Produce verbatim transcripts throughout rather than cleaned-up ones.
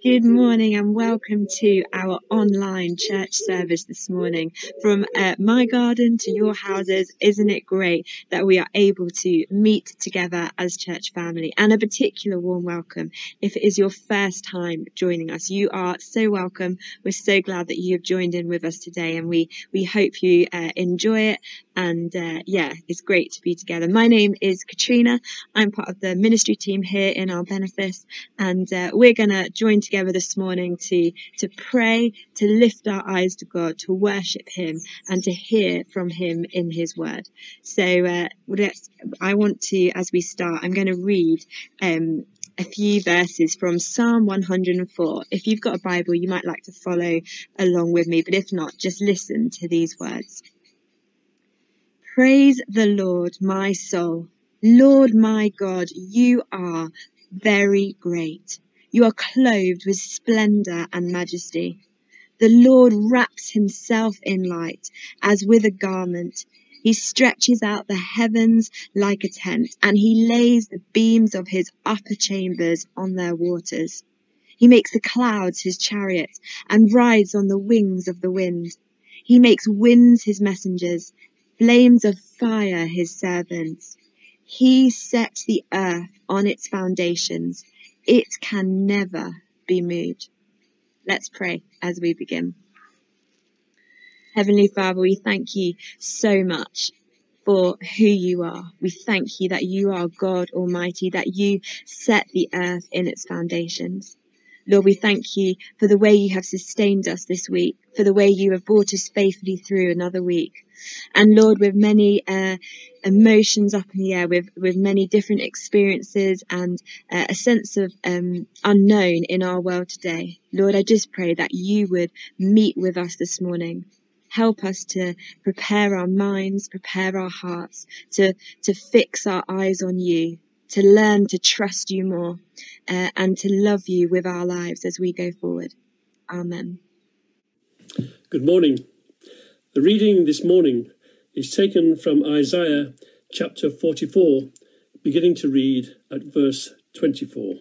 Good morning and welcome to our online church service this morning. From uh, my garden to your houses, isn't it great that we are able to meet together as church family? And a particular warm welcome if it is your first time joining us. You are so welcome. We're so glad that you have joined in with us today, and we, we hope you uh, enjoy it. And uh, yeah, it's great to be together. My name is Katrina. I'm part of the ministry team here in our benefice, and uh, we're going to join together this morning to to pray, to lift our eyes to God, to worship him, and to hear from him in his word. So uh, let's, I want to, as we start, I'm going to read um, a few verses from Psalm one hundred and four. If you've got a Bible, you might like to follow along with me, but if not, just listen to these words. Praise the Lord, my soul. Lord, my God, you are very great. You are clothed with splendor and majesty. The Lord wraps himself in light as with a garment. He stretches out the heavens like a tent, and he lays the beams of his upper chambers on their waters. He makes the clouds his chariot and rides on the wings of the wind. He makes winds his messengers, flames of fire his servants. He set the earth on its foundations. It can never be moved. Let's pray as we begin. Heavenly Father, we thank you so much for who you are. We thank you that you are God Almighty, that you set the earth in its foundations. Lord, we thank you for the way you have sustained us this week, for the way you have brought us faithfully through another week. And Lord, with many uh, emotions up in the air, with, with many different experiences and uh, a sense of um, unknown in our world today, Lord, I just pray that you would meet with us this morning. Help us to prepare our minds, prepare our hearts, to, to fix our eyes on you, to learn to trust you more, uh, and to love you with our lives as we go forward. Amen. Good morning. The reading this morning is taken from Isaiah chapter forty-four, beginning to read at verse twenty-four.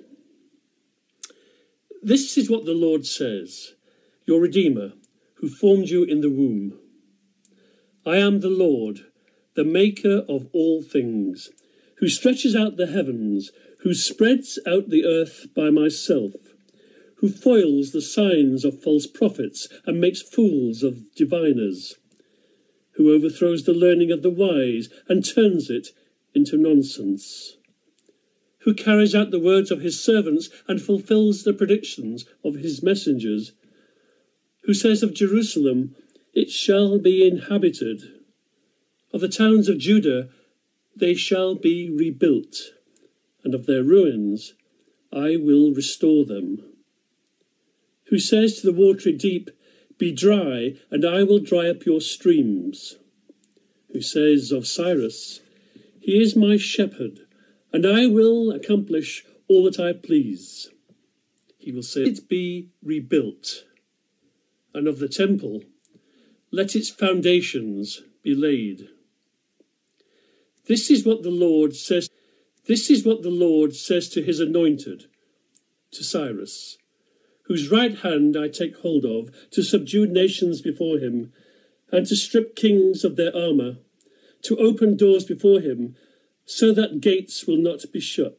This is what the Lord says, your Redeemer, who formed you in the womb. I am the Lord, the maker of all things, who stretches out the heavens, who spreads out the earth by myself, who foils the signs of false prophets and makes fools of diviners, who overthrows the learning of the wise and turns it into nonsense, who carries out the words of his servants and fulfills the predictions of his messengers, who says of Jerusalem, it shall be inhabited, of the towns of Judah, they shall be rebuilt, and of their ruins I will restore them, who says to the watery deep, be dry, and I will dry up your streams, who says of Cyrus, he is my shepherd, and I will accomplish all that I please. He will say, it be rebuilt, and of the temple, let its foundations be laid. This is what the Lord says. This is what the Lord says to his anointed, to Cyrus, whose right hand I take hold of, to subdue nations before him, and to strip kings of their armour, to open doors before him, so that gates will not be shut.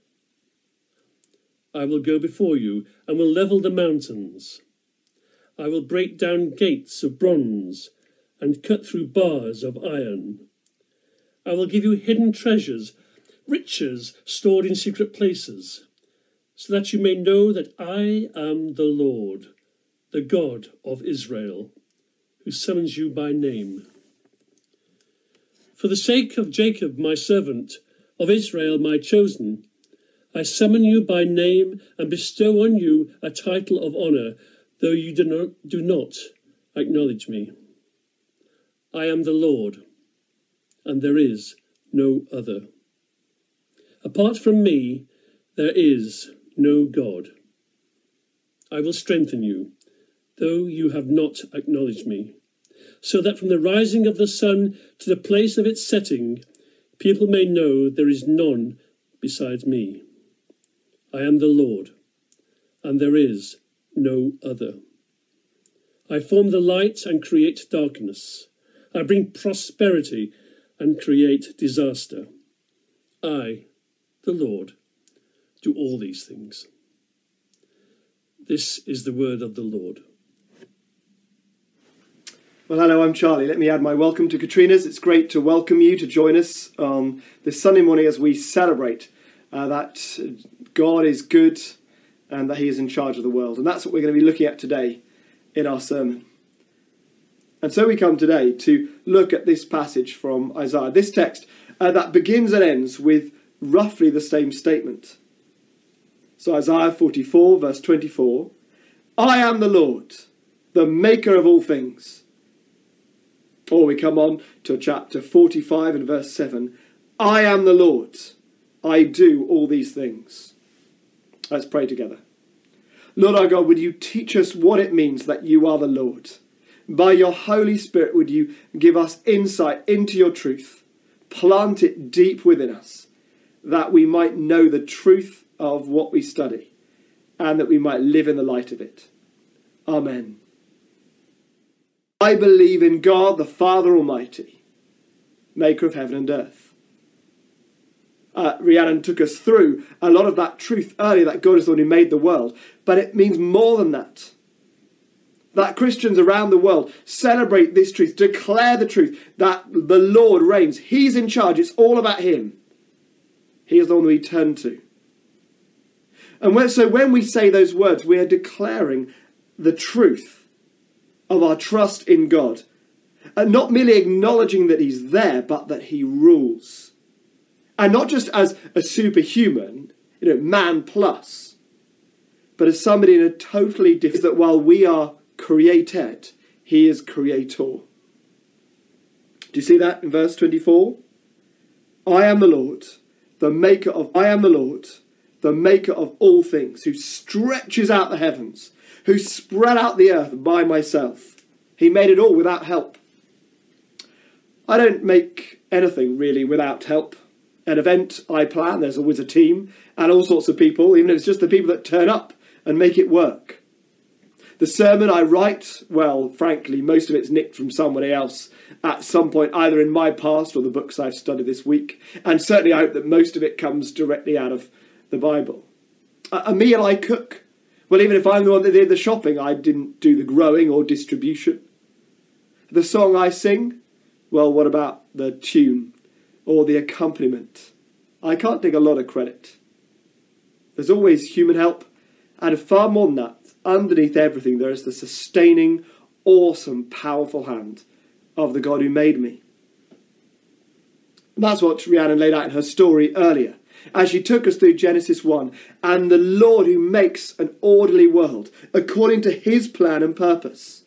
I will go before you, and will level the mountains. I will break down gates of bronze, and cut through bars of iron. I will give you hidden treasures, riches stored in secret places, so that you may know that I am the Lord, the God of Israel, who summons you by name. For the sake of Jacob, my servant, of Israel, my chosen, I summon you by name and bestow on you a title of honour, though you do not, do not acknowledge me. I am the Lord, and there is no other. Apart from me, there is no God. I will strengthen you, though you have not acknowledged me, so that from the rising of the sun to the place of its setting, people may know there is none besides me. I am the Lord. and there is no other. I form the light and create darkness. I bring prosperity and create disaster. I, the Lord, do all these things. This is the word of the Lord. Well, hello, I'm Charlie. Let me add my welcome to Katrina's. It's great to welcome you to join us on this Sunday morning as we celebrate uh, that God is good and that he is in charge of the world. And that's what we're going to be looking at today in our sermon. And so we come today to look at this passage from Isaiah, this text uh, that begins and ends with roughly the same statement. So Isaiah forty-four, verse twenty-four, I am the Lord, the maker of all things. Or we come on to chapter forty-five and verse seven, I am the Lord, I do all these things. Let's pray together. Lord our God, would you teach us what it means that you are the Lord? By your Holy Spirit, would you give us insight into your truth, plant it deep within us, that we might know the truth of what we study, and that we might live in the light of it. Amen. I believe in God, the Father Almighty, maker of heaven and earth. Uh, Rhiannon took us through a lot of that truth earlier, that God is the one who made the world. But it means more than that. That Christians around the world celebrate this truth, declare the truth, that the Lord reigns. He's in charge. It's all about him. He is the one we turn to. And when, so when we say those words, we are declaring the truth of our trust in God. And not merely acknowledging that he's there, but that he rules. And not just as a superhuman, you know, man plus, but as somebody in a totally different, that while we are created, he is creator. Do you see that in verse twenty-four? I am the Lord, the maker of, I am the Lord, the maker of all things, who stretches out the heavens, who spread out the earth by myself. He made it all without help. I don't make anything really without help. An event I plan, there's always a team and all sorts of people, even if it's just the people that turn up and make it work. The sermon I write, well, frankly, most of it's nicked from somebody else at some point, either in my past or the books I've studied this week. And certainly I hope that most of it comes directly out of the Bible. A, a meal I cook. Well, even if I'm the one that did the shopping, I didn't do the growing or distribution. The song I sing, well, what about the tune or the accompaniment? I can't take a lot of credit. There's always human help, and far more than that, underneath everything, there is the sustaining, awesome, powerful hand of the God who made me. And that's what Rhiannon laid out in her story earlier, as she took us through Genesis one, and the Lord who makes an orderly world according to his plan and purpose.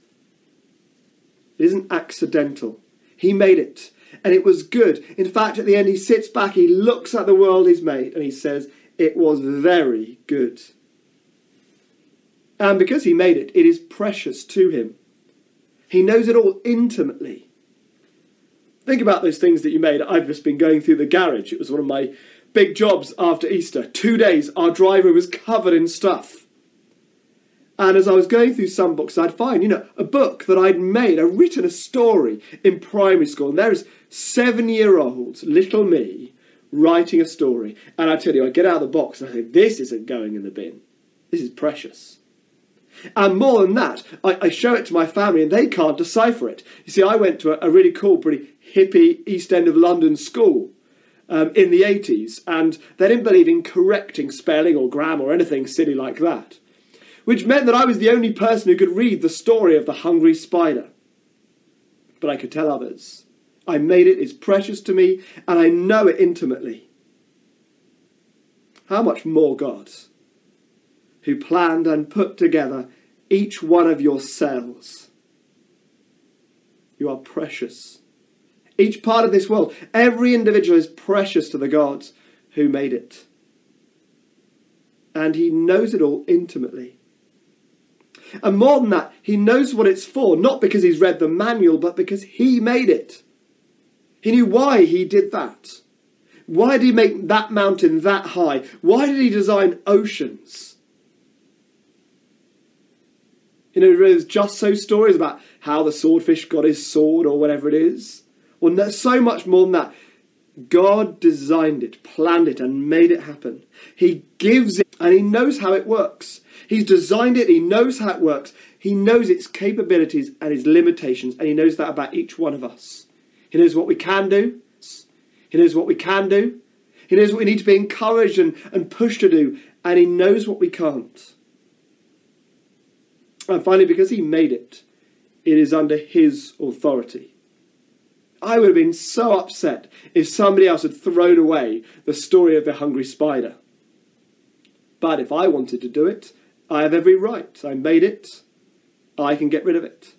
It isn't accidental. He made it, and it was good. In fact, at the end, he sits back, he looks at the world he's made, and he says, it was very good. And because he made it, it is precious to him. He knows it all intimately. Think about those things that you made. I've just been going through the garage. It was one of my big jobs after Easter. Two days, our driver was covered in stuff. And as I was going through some books, I'd find, you know, a book that I'd made, I'd written a story in primary school. And there is seven-year-old little me writing a story. And I tell you, I get out of the box and I think, this isn't going in the bin. This is precious. And more than that, I, I show it to my family and they can't decipher it. You see, I went to a, a really cool, pretty hippie East End of London school um, in the eighties, and they didn't believe in correcting spelling or grammar or anything silly like that, which meant that I was the only person who could read the story of the hungry spider. But I could tell others. I made it, it's precious to me, and I know it intimately. How much more God, who planned and put together each one of your cells. You are precious. Each part of this world, every individual is precious to the God who made it. And he knows it all intimately. And more than that, he knows what it's for, not because he's read the manual, but because he made it. He knew why he did that. Why did he make that mountain that high? Why did he design oceans? You know, there's just so stories about how the swordfish got his sword or whatever it is. Well, no, so much more than that. God designed it, planned it, and made it happen. He gives it, and he knows how it works. He's designed it, he knows how it works. He knows its capabilities and its limitations, and he knows that about each one of us. He knows what we can do. He knows what we can do. He knows what we need to be encouraged and, and pushed to do, and he knows what we can't. And finally, because he made it, it is under his authority. I would have been so upset if somebody else had thrown away the story of the hungry spider. But if I wanted to do it, I have every right. I made it. I can get rid of it.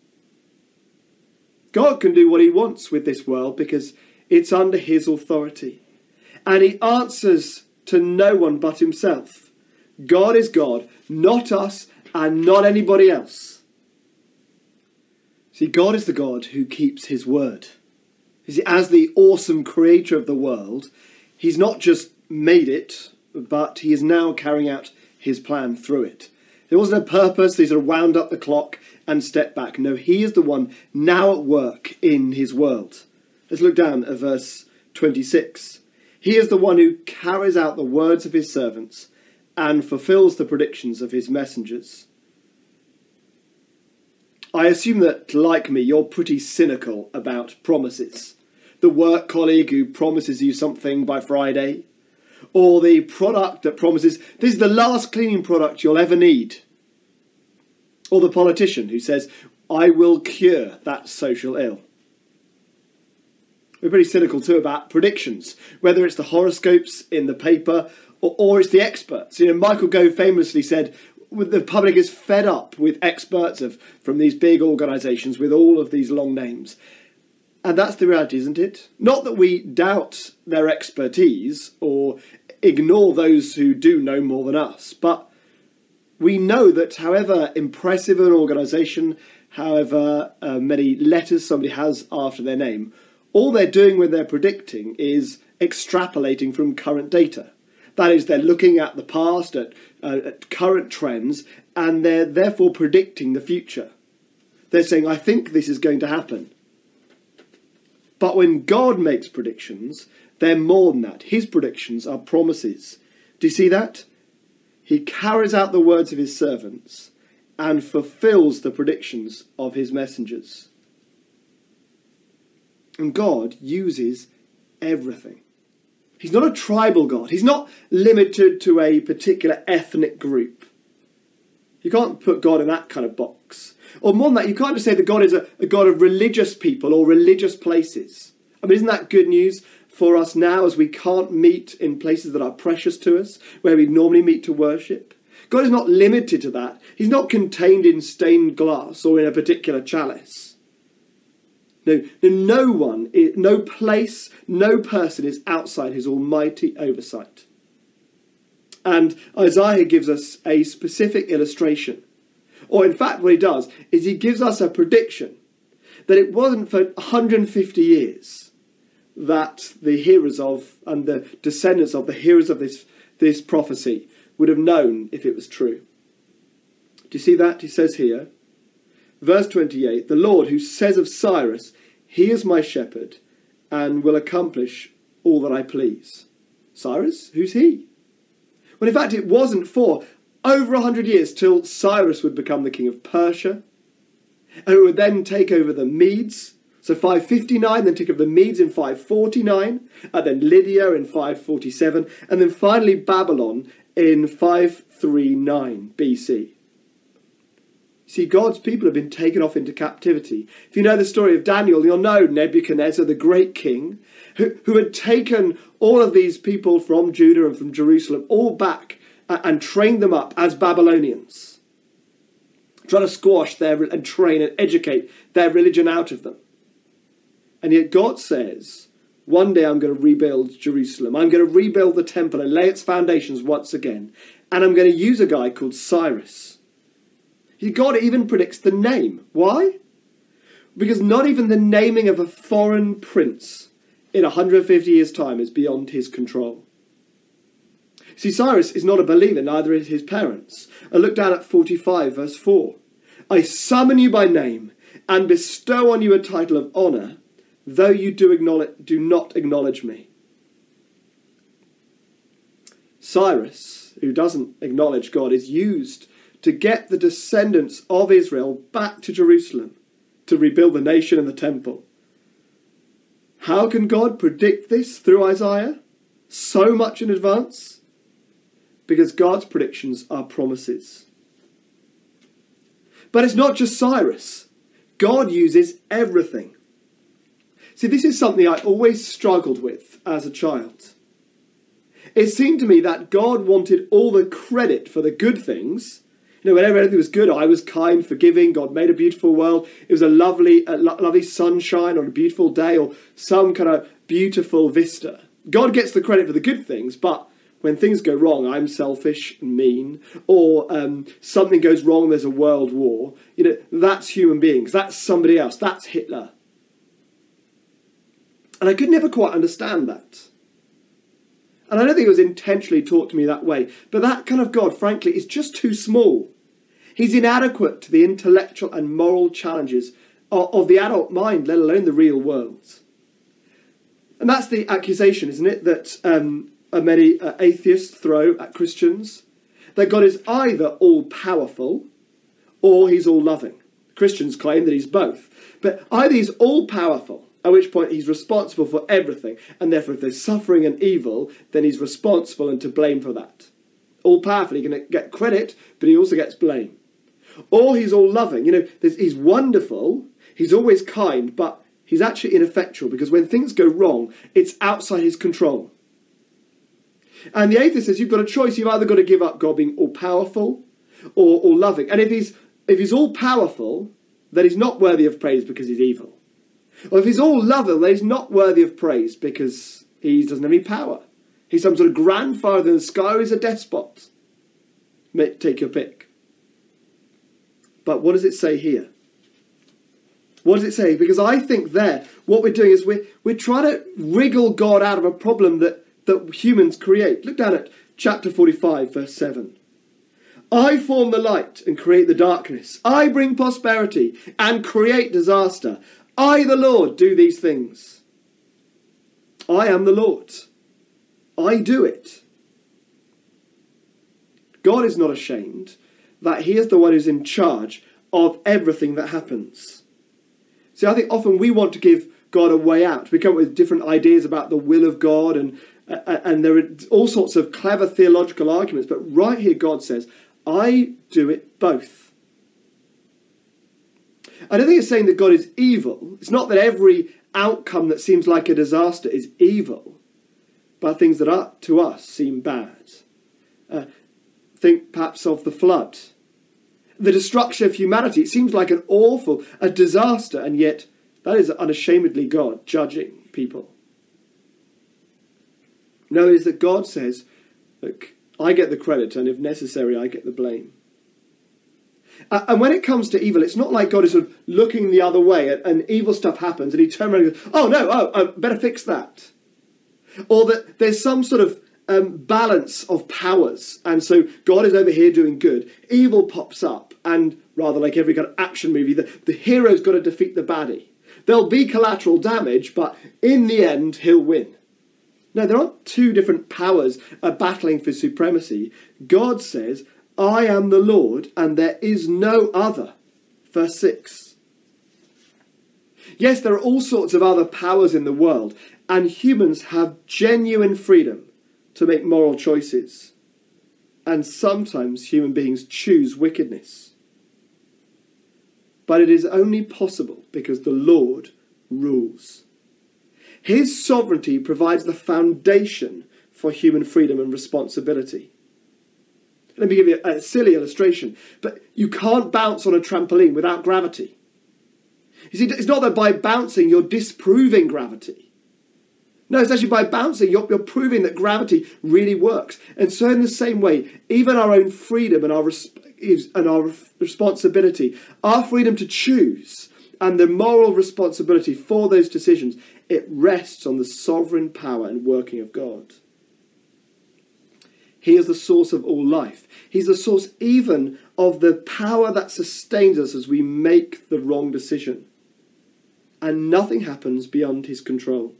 God can do what he wants with this world because it's under his authority. And he answers to no one but himself. God is God, not us and not anybody else. See, God is the God who keeps his word. You see, as the awesome creator of the world, he's not just made it, but he is now carrying out his plan through it. There wasn't a purpose, he sort of wound up the clock and stepped back. No, he is the one now at work in his world. Let's look down at verse twenty-six. He is the one who carries out the words of his servants and fulfills the predictions of his messengers. I assume that, like me, you're pretty cynical about promises. The work colleague who promises you something by Friday, or the product that promises, this is the last cleaning product you'll ever need. Or the politician who says, I will cure that social ill. We're pretty cynical too about predictions, whether it's the horoscopes in the paper or, or it's the experts. You know, Michael Gove famously said, the public is fed up with experts of from these big organisations with all of these long names. And that's the reality, isn't it? Not that we doubt their expertise or ignore those who do know more than us, but we know that however impressive an organisation, however uh, many letters somebody has after their name, all they're doing when they're predicting is extrapolating from current data. That is, they're looking at the past, at, uh, at current trends, and they're therefore predicting the future. They're saying, I think this is going to happen. But when God makes predictions, they're more than that. His predictions are promises. Do you see that? He carries out the words of his servants and fulfills the predictions of his messengers. And God uses everything. He's not a tribal God. He's not limited to a particular ethnic group. You can't put God in that kind of box. Or more than that, you can't just say that God is a, a God of religious people or religious places. I mean, isn't that good news for us now as we can't meet in places that are precious to us, where we normally meet to worship? God is not limited to that. He's not contained in stained glass or in a particular chalice. No, no one, no place, no person is outside his almighty oversight. And Isaiah gives us a specific illustration. Or in fact, what he does is he gives us a prediction that it wasn't for one hundred fifty years that the hearers of and the descendants of the hearers of this, this prophecy would have known if it was true. Do you see that? He says here, verse twenty-eight, the Lord who says of Cyrus, he is my shepherd and will accomplish all that I please. Cyrus? Who's he? Well, in fact, it wasn't for over a hundred years till Cyrus would become the king of Persia, and it would then take over the Medes. So five fifty-nine, then take over the Medes in five forty-nine, and then Lydia in five forty-seven, and then finally Babylon in five thirty-nine B C. See, God's people have been taken off into captivity. If you know the story of Daniel, you'll know Nebuchadnezzar, the great king, who, who had taken all of these people from Judah and from Jerusalem all back and trained them up as Babylonians, trying to squash their and train and educate their religion out of them. And yet God says, one day I'm going to rebuild Jerusalem. I'm going to rebuild the temple and lay its foundations once again. And I'm going to use a guy called Cyrus. God even predicts the name. Why? Because not even the naming of a foreign prince in one hundred fifty years' time is beyond his control. See, Cyrus is not a believer, neither is his parents. I look down at forty-five, verse four. I summon you by name and bestow on you a title of honour, though you do, acknowledge, do not acknowledge me. Cyrus, who doesn't acknowledge God, is used to get the descendants of Israel back to Jerusalem to rebuild the nation and the temple. How can God predict this through Isaiah so much in advance? Because God's predictions are promises. But it's not just Cyrus. God uses everything. See, this is something I always struggled with as a child. It seemed to me that God wanted all the credit for the good things. You know, whenever anything was good, I was kind, forgiving, God made a beautiful world. It was a lovely, a lo- lovely sunshine on a beautiful day, or some kind of beautiful vista. God gets the credit for the good things, but when things go wrong, I'm selfish and mean, or um, something goes wrong, there's a world war. You know, that's human beings. That's somebody else. That's Hitler. And I could never quite understand that. And I don't think it was intentionally taught to me that way. But that kind of God, frankly, is just too small. He's inadequate to the intellectual and moral challenges of, of the adult mind, let alone the real world. And that's the accusation, isn't it, that um, many uh, atheists throw at Christians. That God is either all-powerful or he's all-loving. Christians claim that he's both. But either he's all-powerful, at which point he's responsible for everything, and therefore if there's suffering and evil, then he's responsible and to blame for that. All-powerful, he can get credit, but he also gets blame. Or he's all-loving. You know, he's wonderful, he's always kind, but he's actually ineffectual, because when things go wrong, it's outside his control. And the atheist says you've got a choice. You've either got to give up God being all-powerful or all-loving. And if he's, if he's all-powerful, then he's not worthy of praise because he's evil. Or if he's all-loving, then he's not worthy of praise because he doesn't have any power. He's some sort of grandfather in the sky, or he's a despot. Take your pick. But what does it say here? What does it say? Because I think there, what we're doing is we're, we're trying to wriggle God out of a problem that, that humans create. Look down at chapter forty-five, verse seven. I form the light and create the darkness. I bring prosperity and create disaster. I, the Lord, do these things. I am the Lord. I do it. God is not ashamed that he is the one who's in charge of everything that happens. See, I think often we want to give God a way out. We come up with different ideas about the will of God, and, uh, and there are all sorts of clever theological arguments. But right here, God says, I do it both. I don't think it's saying that God is evil. It's not that every outcome that seems like a disaster is evil, but things that are to us seem bad. Uh, think perhaps of the flood. The destruction of humanity. It seems like an awful, a disaster, and yet that is unashamedly God judging people. No, it is that God says, look, I get the credit, and if necessary, I get the blame. Uh, and when it comes to evil, it's not like God is sort of looking the other way and, and evil stuff happens and he turns around and goes, oh no, oh, I better fix that. Or that there's some sort of um, balance of powers, and so God is over here doing good. Evil pops up, and rather like every kind of action movie, the, the hero's got to defeat the baddie. There'll be collateral damage, but in the end, he'll win. No, there aren't two different powers uh, battling for supremacy. God says, I am the Lord, and there is no other. Verse six. Yes, there are all sorts of other powers in the world, and humans have genuine freedom to make moral choices. And sometimes human beings choose wickedness. But it is only possible because the Lord rules. His sovereignty provides the foundation for human freedom and responsibility. Let me give you a silly illustration, but you can't bounce on a trampoline without gravity. You see, it's not that by bouncing you're disproving gravity. No, it's actually by bouncing you're, you're proving that gravity really works. And so in the same way, even our own freedom and our, and our responsibility, our freedom to choose and the moral responsibility for those decisions, it rests on the sovereign power and working of God. He is the source of all life. He's the source even of the power that sustains us as we make the wrong decision. And nothing happens beyond his control.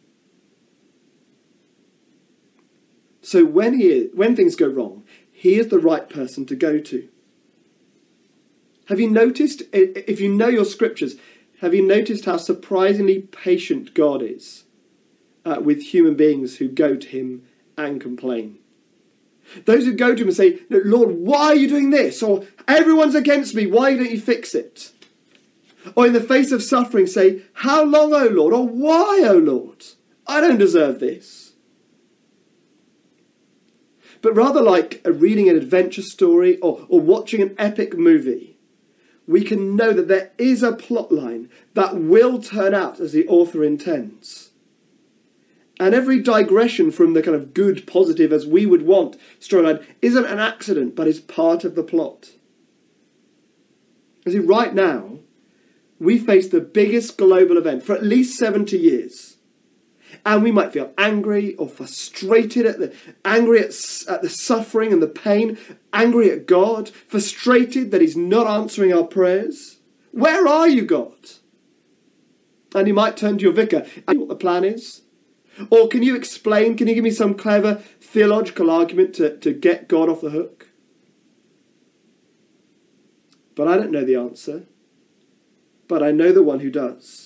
So when he is, when things go wrong, he is the right person to go to. Have you noticed, if you know your scriptures, have you noticed how surprisingly patient God is uh, with human beings who go to him and complain? Those who go to him and say, Lord, why are you doing this? Or everyone's against me, why don't you fix it? Or in the face of suffering say, how long, O Lord? Or why, O Lord? I don't deserve this. But rather like reading an adventure story or, or watching an epic movie, we can know that there is a plot line that will turn out as the author intends. And every digression from the kind of good, positive, as we would want storyline isn't an accident, but is part of the plot. You see, right now, we face the biggest global event for at least seventy years. And we might feel angry or frustrated at the angry at, at the suffering and the pain, angry at God, frustrated that he's not answering our prayers. Where are you, God? And you might turn to your vicar and what the plan is. Or can you explain, can you give me some clever theological argument to, to get God off the hook? But I don't know the answer. But I know the one who does.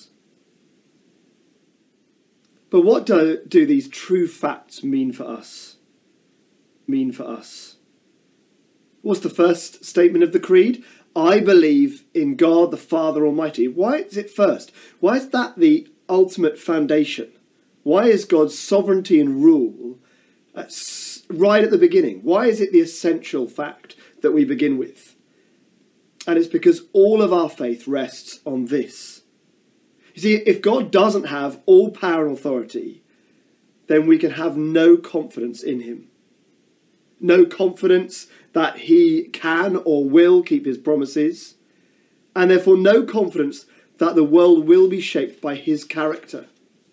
But what do, do these true facts mean for us? Mean for us? What's the first statement of the creed? I believe in God the Father Almighty. Why is it first? Why is that the ultimate foundation? Why is God's sovereignty and rule right at the beginning? Why is it the essential fact that we begin with? And it's because all of our faith rests on this. You see, if God doesn't have all power and authority, then we can have no confidence in him. No confidence that he can or will keep his promises, and therefore no confidence that the world will be shaped by his character.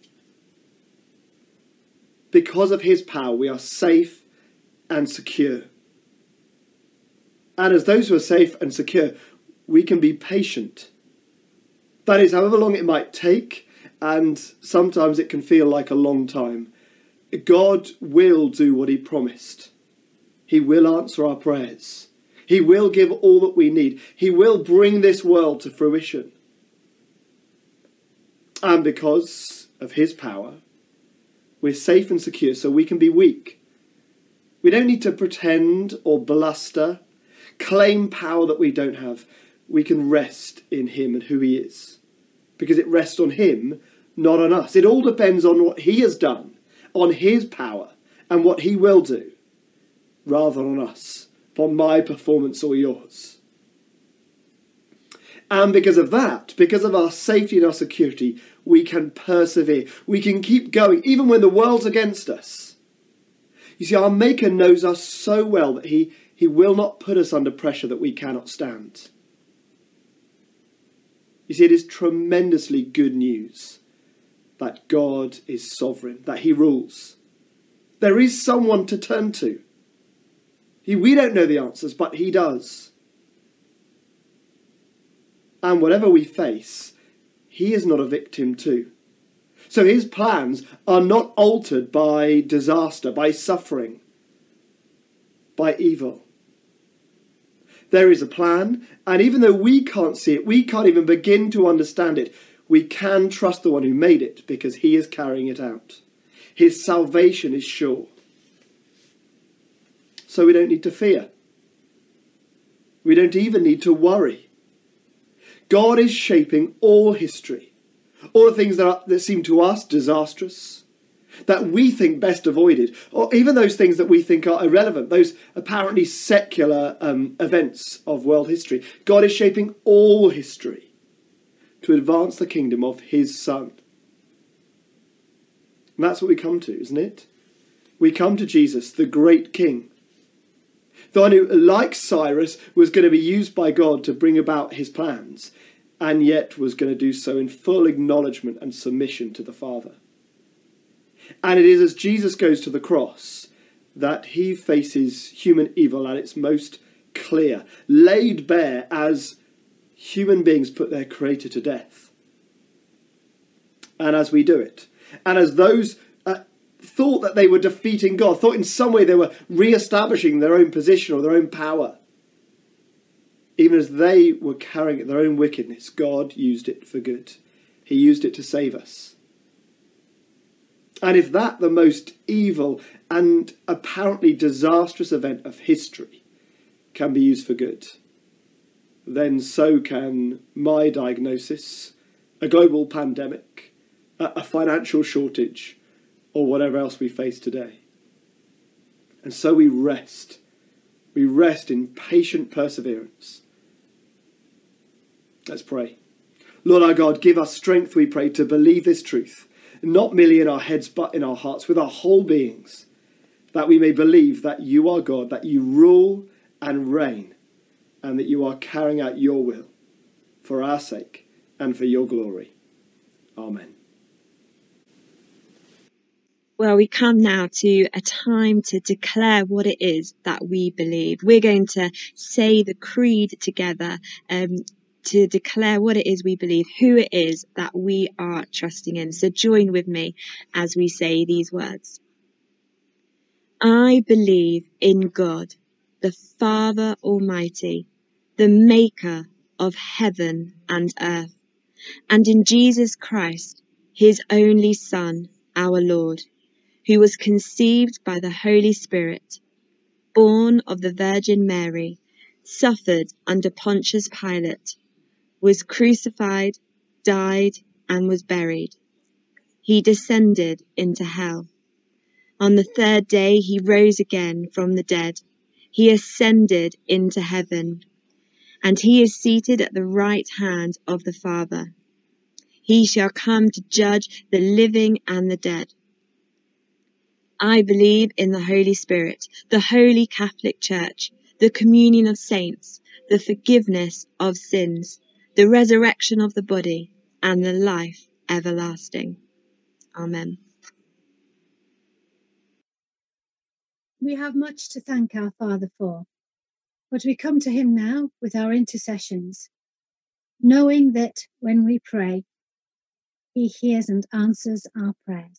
Because of his power, we are safe and secure. And as those who are safe and secure, we can be patient. That is, however long it might take, and sometimes it can feel like a long time, God will do what he promised. He will answer our prayers. He will give all that we need. He will bring this world to fruition. And because of his power, we're safe and secure, so we can be weak. We don't need to pretend or bluster, claim power that we don't have. We can rest in him and who he is. Because it rests on him, not on us. It all depends on what he has done, on his power, and what he will do, rather than on us, upon my performance or yours. And because of that, because of our safety and our security, we can persevere. We can keep going, even when the world's against us. You see, our Maker knows us so well that he, he will not put us under pressure that we cannot stand. You see, it is tremendously good news that God is sovereign, that he rules. There is someone to turn to. He, we don't know the answers, but he does. And whatever we face, he is not a victim too. So his plans are not altered by disaster, by suffering, by evil. There is a plan, and even though we can't see it, we can't even begin to understand it, we can trust the one who made it because he is carrying it out. His salvation is sure. So we don't need to fear. We don't even need to worry. God is shaping all history. All the things that, are, that seem to us disastrous, that we think best avoided, or even those things that we think are irrelevant, those apparently secular um, events of world history. God is shaping all history to advance the kingdom of his Son. And that's what we come to, isn't it? We come to Jesus, the great King. The one who, like Cyrus, was going to be used by God to bring about his plans, and yet was going to do so in full acknowledgement and submission to the Father. And it is as Jesus goes to the cross that he faces human evil at its most clear, laid bare as human beings put their creator to death. And as we do it, and as those uh, thought that they were defeating God, thought in some way they were re-establishing their own position or their own power, even as they were carrying their own wickedness, God used it for good. He used it to save us. And if that, the most evil and apparently disastrous event of history, can be used for good, then so can my diagnosis, a global pandemic, a financial shortage, or whatever else we face today. And so we rest. We rest in patient perseverance. Let's pray. Lord our God, give us strength, we pray, to believe this truth, not merely in our heads, but in our hearts, with our whole beings, that we may believe that you are God, that you rule and reign, and that you are carrying out your will for our sake and for your glory. Amen. Well, we come now to a time to declare what it is that we believe. We're going to say the creed together, um, to declare what it is we believe, who it is that we are trusting in. So join with me as we say these words. I believe in God, the Father Almighty, the maker of heaven and earth, and in Jesus Christ, his only Son, our Lord, who was conceived by the Holy Spirit, born of the Virgin Mary, suffered under Pontius Pilate, was crucified, died, and was buried. He descended into hell. On the third day he rose again from the dead. He ascended into heaven, and he is seated at the right hand of the Father. He shall come to judge the living and the dead. I believe in the Holy Spirit, the Holy Catholic Church, the communion of saints, the forgiveness of sins, the resurrection of the body, and the life everlasting. Amen. We have much to thank our Father for, but we come to him now with our intercessions, knowing that when we pray, he hears and answers our prayers.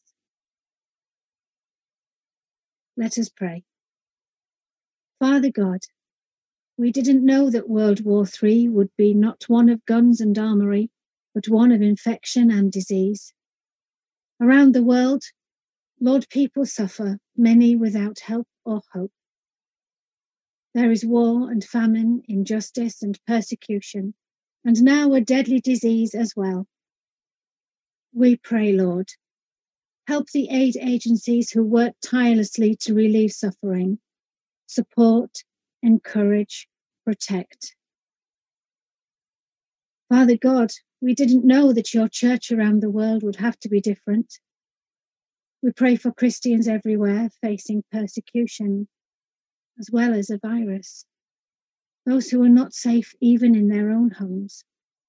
Let us pray. Father God, we didn't know that World War Three would be not one of guns and armory, but one of infection and disease. Around the world, Lord, people suffer, many without help or hope. There is war and famine, injustice and persecution, and now a deadly disease as well. We pray, Lord, help the aid agencies who work tirelessly to relieve suffering, support, encourage, protect. Father God, we didn't know that your church around the world would have to be different. We pray for Christians everywhere facing persecution, as well as a virus, those who are not safe even in their own homes.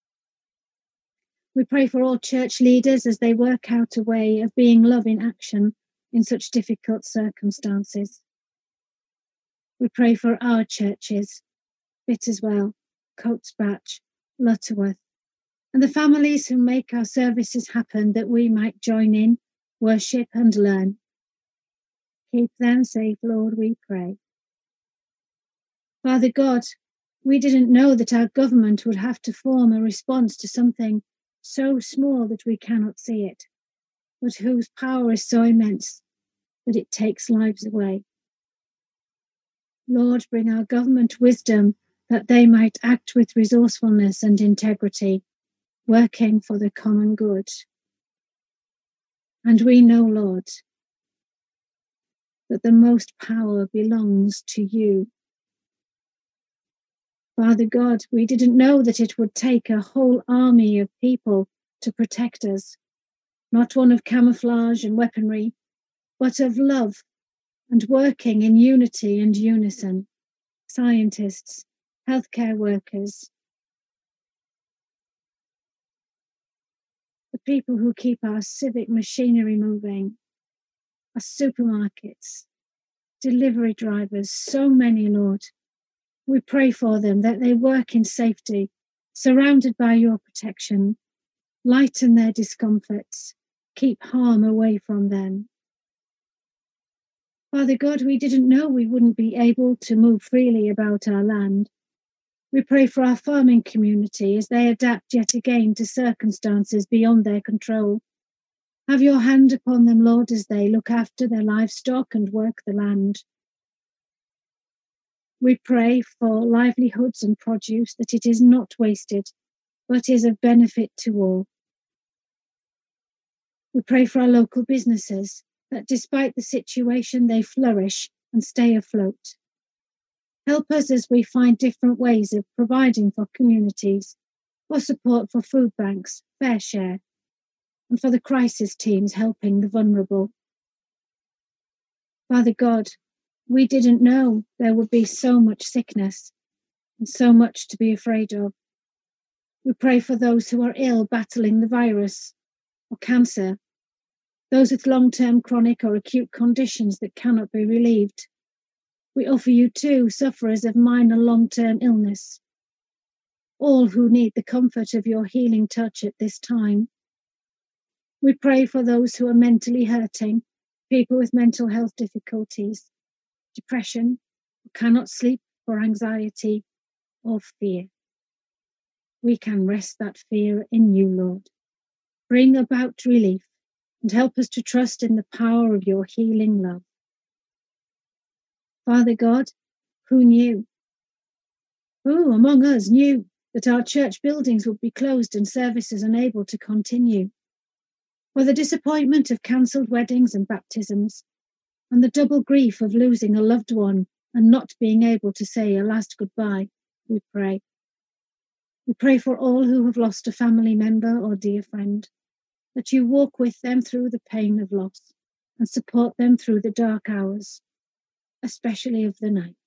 We pray for all church leaders as they work out a way of being love in action in such difficult circumstances. We pray for our churches, Bitterswell, Coatesbatch, Lutterworth, and the families who make our services happen that we might join in, worship and learn. Keep them safe, Lord, we pray. Father God, we didn't know that our government would have to form a response to something so small that we cannot see it, but whose power is so immense that it takes lives away. Lord, bring our government wisdom that they might act with resourcefulness and integrity, working for the common good. And we know, Lord, that the most power belongs to you. Father God, we didn't know that it would take a whole army of people to protect us, not one of camouflage and weaponry, but of love and working in unity and unison. Scientists, healthcare workers, the people who keep our civic machinery moving, our supermarkets, delivery drivers, so many, Lord. We pray for them that they work in safety, surrounded by your protection. Lighten their discomforts. Keep harm away from them. Father God, we didn't know we wouldn't be able to move freely about our land. We pray for our farming community as they adapt yet again to circumstances beyond their control. Have your hand upon them, Lord, as they look after their livestock and work the land. We pray for livelihoods and produce, that it is not wasted, but is of benefit to all. We pray for our local businesses, that despite the situation, they flourish and stay afloat. Help us as we find different ways of providing for communities, for support for food banks, Fair Share, and for the crisis teams helping the vulnerable. Father God, we didn't know there would be so much sickness and so much to be afraid of. We pray for those who are ill, battling the virus or cancer, those with long-term chronic or acute conditions that cannot be relieved. We offer you too sufferers of minor long-term illness, all who need the comfort of your healing touch at this time. We pray for those who are mentally hurting, people with mental health difficulties, depression, who cannot sleep for anxiety or fear. We can rest that fear in you, Lord. Bring about relief and help us to trust in the power of your healing love. Father God, who knew? Who among us knew that our church buildings would be closed and services unable to continue? For the disappointment of cancelled weddings and baptisms, and the double grief of losing a loved one and not being able to say a last goodbye, we pray. We pray for all who have lost a family member or dear friend, that you walk with them through the pain of loss and support them through the dark hours, especially of the night.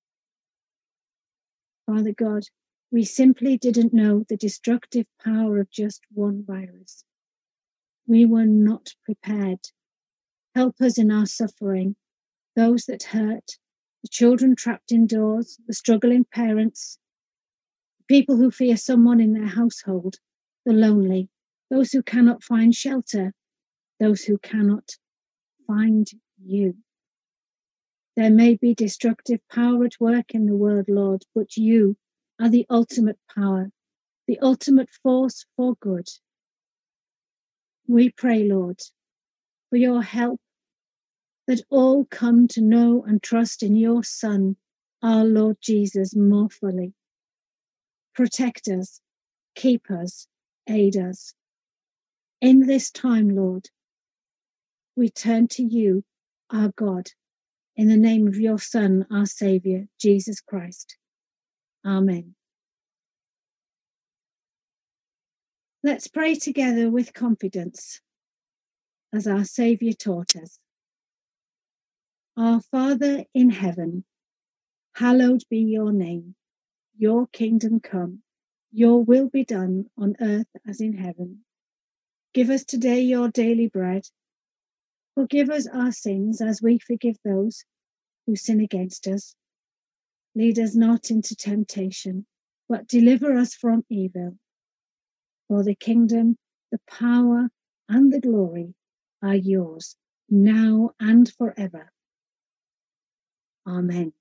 Father God, we simply didn't know the destructive power of just one virus. We were not prepared. Help us in our suffering, those that hurt, the children trapped indoors, the struggling parents, the people who fear someone in their household, the lonely, those who cannot find shelter, those who cannot find you. There may be destructive power at work in the world, Lord, but you are the ultimate power, the ultimate force for good. We pray, Lord, for your help, that all come to know and trust in your Son, our Lord Jesus, more fully. Protect us, keep us, aid us. In this time, Lord, we turn to you, our God, in the name of your Son, our Saviour, Jesus Christ. Amen. Let's pray together with confidence, as our Saviour taught us. Our Father in heaven, hallowed be your name. Your kingdom come, your will be done on earth as in heaven. Give us today your daily bread. Forgive us our sins as we forgive those who sin against us. Lead us not into temptation, but deliver us from evil. For the kingdom, the power, and the glory are yours, now and forever. Amen.